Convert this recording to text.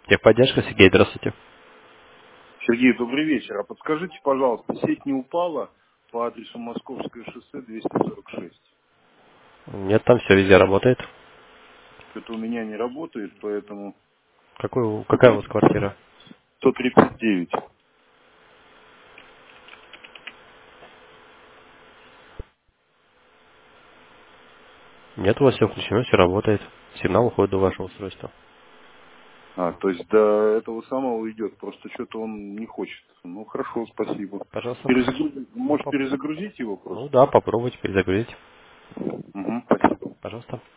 Техподдержка, Сергей, здравствуйте. Сергей, добрый вечер. А подскажите, пожалуйста, сеть не упала по адресу Московское шоссе 246? Нет, там все везде работает. Это у меня не работает, поэтому Какая у вас квартира? 139. Нет, у вас все включено, все работает. Сигнал уходит до вашего устройства. То есть до этого самого идет, просто что-то он не хочет. Ну, хорошо, спасибо. Пожалуйста. Может, перезагрузить его просто? Ну да, попробуйте перезагрузить. Спасибо. Пожалуйста.